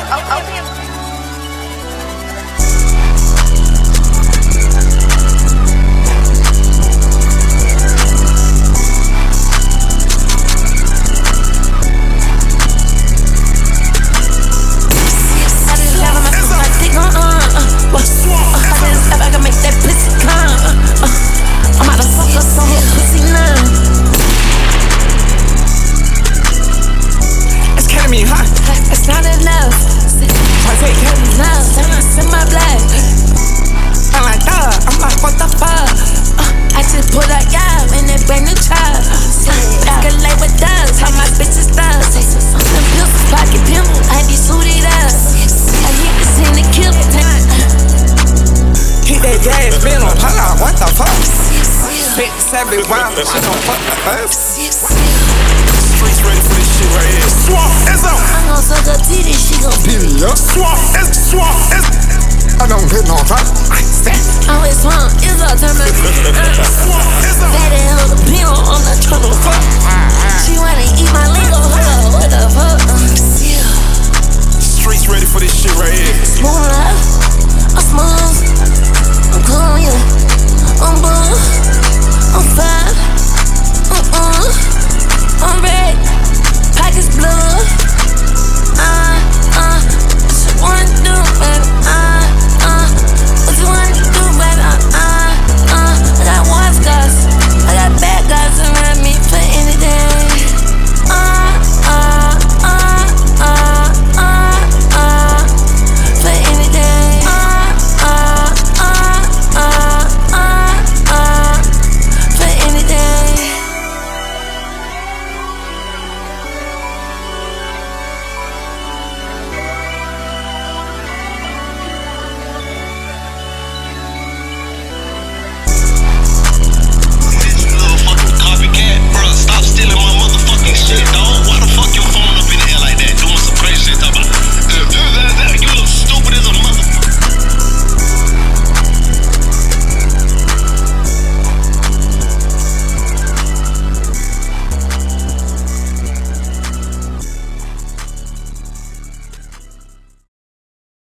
Savage wild, she gon' fuck the earth. Streets ready for this shit right here. Swamp is up. I'm gon' suck her titty, she gon' Pee up. Swamp is. I don't hit no time. I always swamp is a turn. Swamp is up.